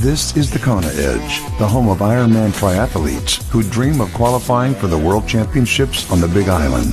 This is the Kona Edge, the home of Ironman triathletes who dream of qualifying for the World Championships on the Big Island.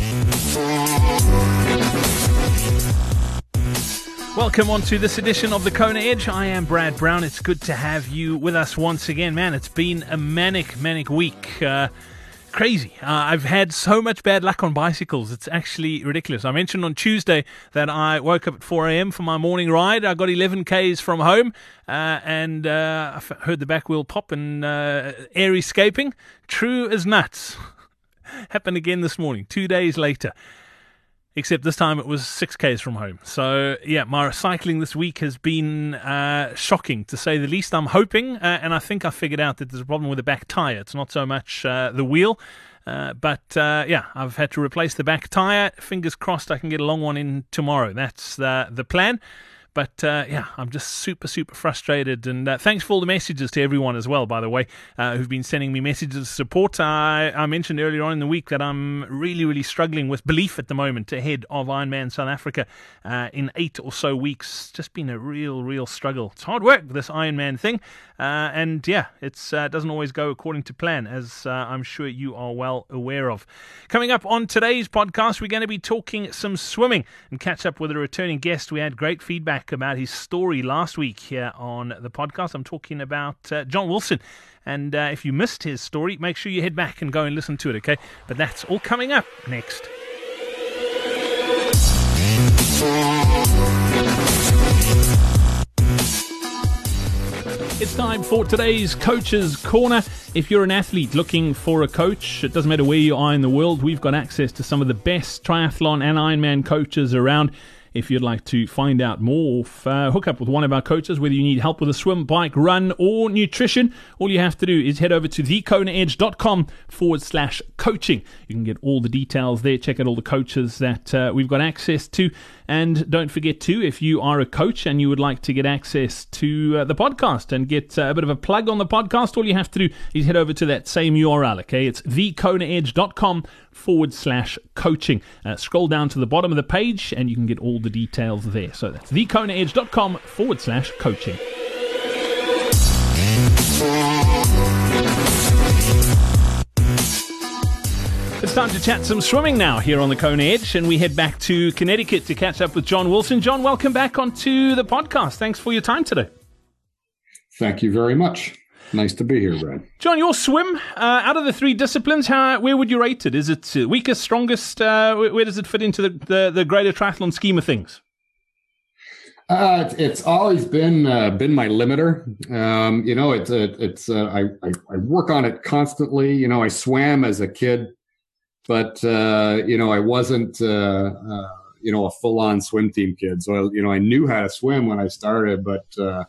Welcome on to this edition of the Kona Edge. I am Brad Brown. It's good to have you with us once again. Man, it's been a manic week. Crazy. I've had so much bad luck on bicycles. It's actually ridiculous. I mentioned on Tuesday that I woke up at 4 a.m. for my morning ride. I got 11 Ks from home and I heard the back wheel pop and air escaping. True as nuts. Happened again this morning, 2 days later. Except this time it was 6 Ks from home. So, yeah, my cycling this week has been shocking, to say the least. I'm hoping, and I think I figured out that there's a problem with the back tyre. It's not so much the wheel. But I've had to replace the back tyre. Fingers crossed I can get a long one in tomorrow. That's the plan. But, I'm just super frustrated. And thanks for all the messages to everyone as well, by the way, who've been sending me messages of support. I mentioned earlier on in the week that I'm really struggling with belief at the moment ahead of Ironman South Africa in 8 or so weeks. Just been a real struggle. It's hard work, this Ironman thing. It doesn't always go according to plan, as I'm sure you are well aware of. Coming up on today's podcast, we're going to be talking some swimming and catch up with a returning guest. We had great feedback about his story last week here on the podcast. I'm talking about John Wilson. And if you missed his story, make sure you head back and go and listen to it, okay? But that's all coming up next. It's time for today's Coach's Corner. If you're an athlete looking for a coach, it doesn't matter where you are in the world, we've got access to some of the best triathlon and Ironman coaches around. If you'd like to find out more, hook up with one of our coaches, whether you need help with a swim, bike, run, or nutrition, all you have to do is head over to thekonaedge.com/coaching. You can get all the details there, check out all the coaches that we've got access to. And don't forget to, if you are a coach and you would like to get access to the podcast and get a bit of a plug on the podcast, all you have to do is head over to that same URL, okay? It's thekonaedge.com/coaching. Scroll down to the bottom of the page and you can get all the details there. So that's thekonaedge.com/coaching. It's time to chat some swimming now here on the Kona Edge, and we head back to Connecticut to catch up with John Wilson. John, welcome back onto the podcast. Thanks for your time today. Thank you very much. Nice to be here, Brad. John, your swim, out of the 3 disciplines, where would you rate it? Is it weakest, strongest? Where does it fit into the greater triathlon scheme of things? It's always been my limiter. I work on it constantly. I swam as a kid. But, I wasn't, a full-on swim team kid. So, I knew how to swim when I started, but, I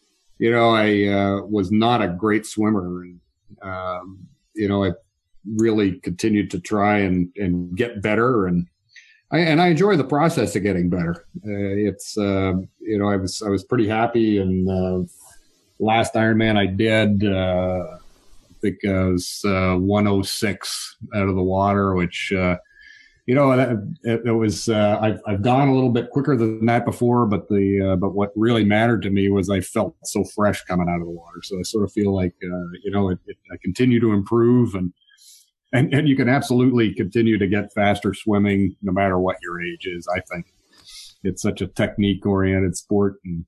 was not a great swimmer. And, I really continued to try and get better. And I enjoy the process of getting better. I was pretty happy. And last Ironman I did, I think it was 106 out of the water, which, it was, I've gone a little bit quicker than that before, but what really mattered to me was I felt so fresh coming out of the water. So I sort of feel like, I continue to improve and you can absolutely continue to get faster swimming no matter what your age is. I think it's such a technique oriented sport and,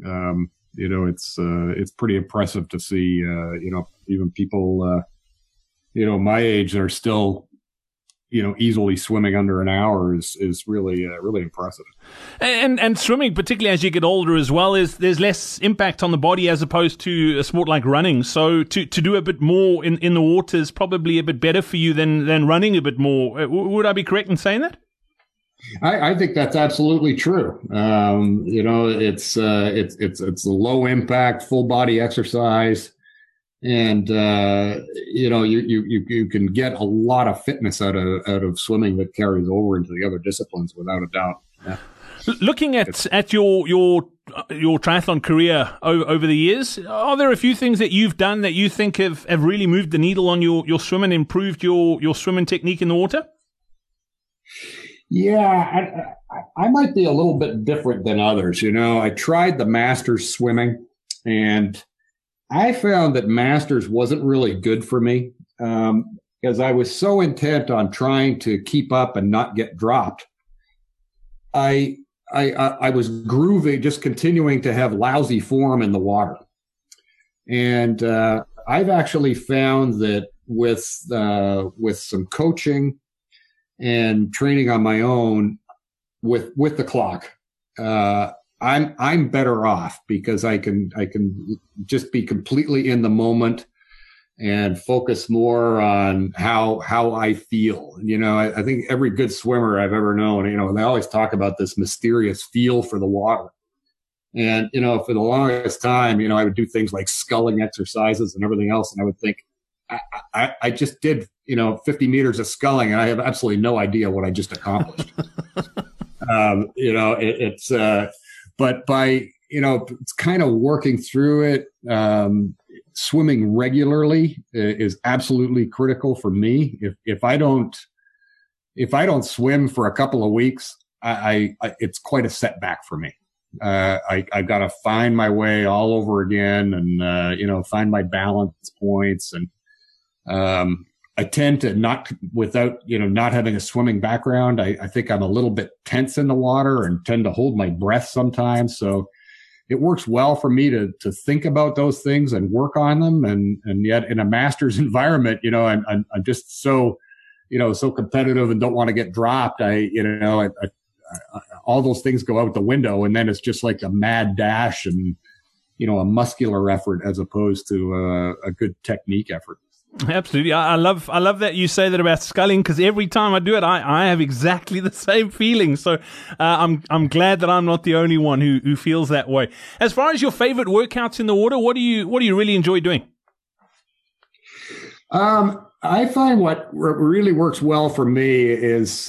it's pretty impressive to see, even people, my age are still, easily swimming under an hour is really impressive. And swimming, particularly as you get older as well, there's less impact on the body as opposed to a sport like running. So to do a bit more in the water is probably a bit better for you than running a bit more. Would I be correct in saying that? I think that's absolutely true. It's a low impact, full body exercise. And, you can get a lot of fitness out of swimming that carries over into the other disciplines without a doubt. Yeah. Looking at your triathlon career over the years, are there a few things that you've done that you think have really moved the needle on your swim and improved your swimming technique in the water? Yeah, I might be a little bit different than others. I tried the masters swimming and I found that Masters wasn't really good for me because I was so intent on trying to keep up and not get dropped. I was grooving, just continuing to have lousy form in the water. And I've actually found that with some coaching and training on my own with the clock, I'm better off because I can just be completely in the moment and focus more on how I feel. I think every good swimmer I've ever known, they always talk about this mysterious feel for the water. And, for the longest time, I would do things like sculling exercises and everything else. And I would think, I just did, 50 meters of sculling and I have absolutely no idea what I just accomplished. But by, it's kind of working through it. Swimming regularly is absolutely critical for me. If I don't swim for a couple of weeks, it's quite a setback for me. I got to find my way all over again and, find my balance points. And, I tend to not having a swimming background. I think I'm a little bit tense in the water and tend to hold my breath sometimes. So it works well for me to think about those things and work on them. And yet in a Masters environment, I'm just so competitive and don't want to get dropped. All those things go out the window, and then it's just like a mad dash and, a muscular effort as opposed to a good technique effort. Absolutely. I love that you say that about sculling, because every time I do it, I have exactly the same feeling. So I'm glad that I'm not the only one who feels that way. As far as your favorite workouts in the water, what do you really enjoy doing? I find what really works well for me is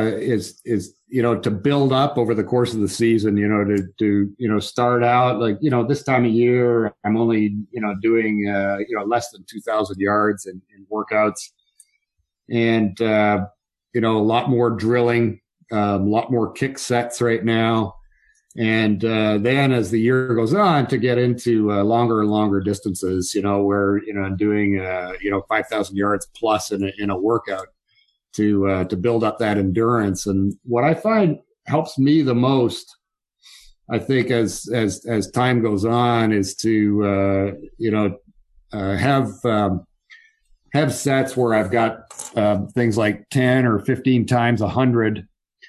to build up over the course of the season, to start out like, this time of year, I'm only, doing, less than 2,000 yards in workouts and, a lot more drilling, a lot more kick sets right now. And then as the year goes on to get into longer and longer distances, where, I'm doing, 5,000 yards plus in a workout to build up that endurance. And what I find helps me the most, I think, as time goes on is to, have sets where I've got things like 10 or 15 times 100,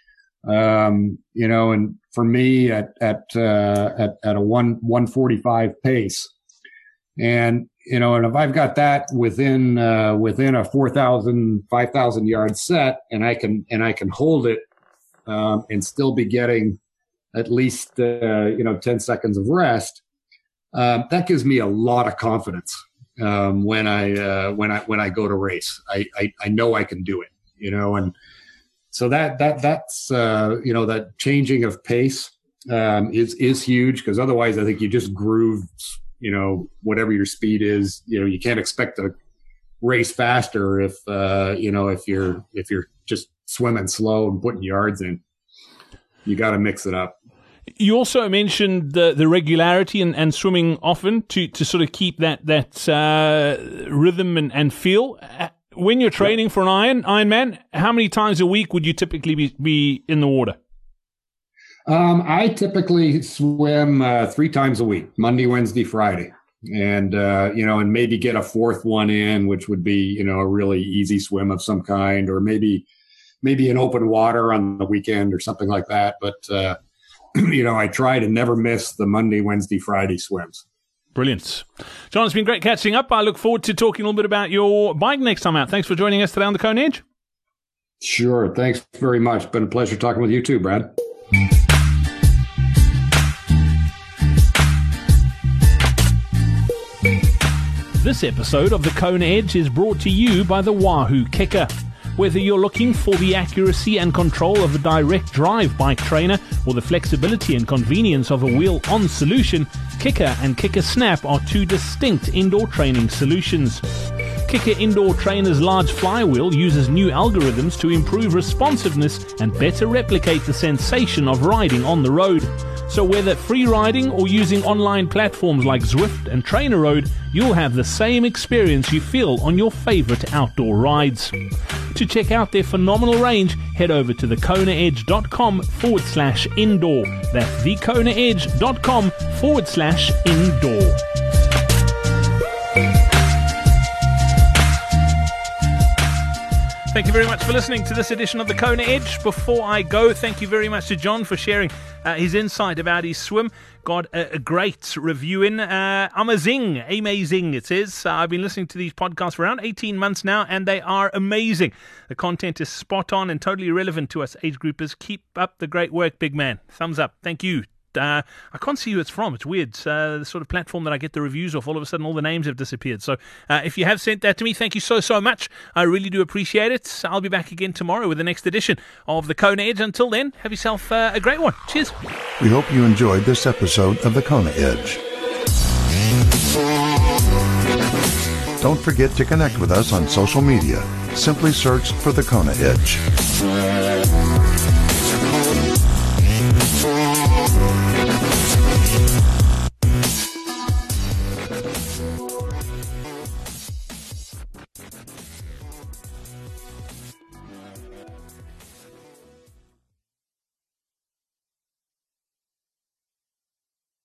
and for me at a 145 pace. And, and if I've got that within a 4,000, 5,000 yard set and I can hold it, and still be getting at least, 10 seconds of rest, that gives me a lot of confidence, when I go to race. I know I can do it, and so that's, that changing of pace, is huge, because otherwise I think you just groove, whatever your speed is, you can't expect to race faster if you're just swimming slow and putting yards in. You got to mix it up. You also mentioned the regularity and swimming often to sort of keep that rhythm and feel. When you're training for an Ironman, how many times a week would you typically be in the water? I typically swim 3 times a week, Monday, Wednesday, Friday. And, and maybe get a fourth one in, which would be, a really easy swim of some kind, or maybe an open water on the weekend or something like that. But, I try to never miss the Monday, Wednesday, Friday swims. Brilliant. John, it's been great catching up. I look forward to talking a little bit about your bike next time out. Thanks for joining us today on the Kona Edge. Sure. Thanks very much. Been a pleasure talking with you too, Brad. This episode of the Kona Edge is brought to you by the Wahoo Kicker. Whether you're looking for the accuracy and control of a direct drive bike trainer or the flexibility and convenience of a wheel-on solution, Kicker and Kicker Snap are 2 distinct indoor training solutions. Kicker Indoor Trainer's large flywheel uses new algorithms to improve responsiveness and better replicate the sensation of riding on the road. So whether free riding or using online platforms like Zwift and TrainerRoad, you'll have the same experience you feel on your favorite outdoor rides. To check out their phenomenal range, head over to thekonaedge.com/indoor. That's thekonaedge.com/indoor. Thank you very much for listening to this edition of The Kona Edge. Before I go, thank you very much to John for sharing his insight about his swim. Got a great review in. Amazing it says. I've been listening to these podcasts for around 18 months now, and they are amazing. The content is spot on and totally relevant to us age groupers. Keep up the great work, big man. Thumbs up. Thank you. I can't see who it's from. It's weird. The sort of platform that I get the reviews off, all of a sudden all the names have disappeared. So if you have sent that to me, thank you so much. I really do appreciate it. I'll be back again tomorrow with the next edition of The Kona Edge. Until then, have yourself a great one. Cheers. We hope you enjoyed this episode of The Kona Edge. Don't forget to connect with us on social media. Simply search for The Kona Edge.